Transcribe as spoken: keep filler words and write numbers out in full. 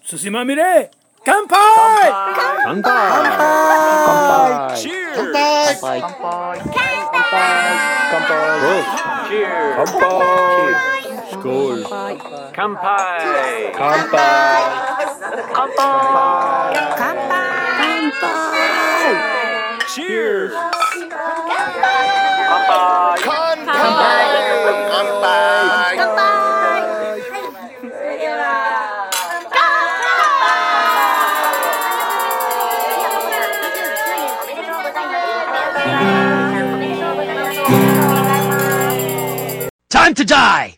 寿司まみれ乾杯乾杯乾杯チェ乾杯乾杯乾杯乾杯チェ乾杯スコール乾杯乾杯乾杯乾杯チェー乾杯乾杯 Time to die!